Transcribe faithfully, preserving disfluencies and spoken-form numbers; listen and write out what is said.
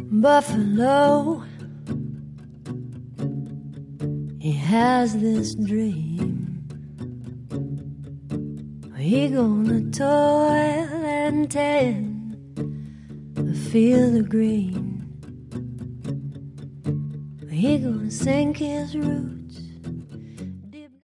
Buffalo, he has this dream. He gonna toil and tend the field of green. He gonna sink his roots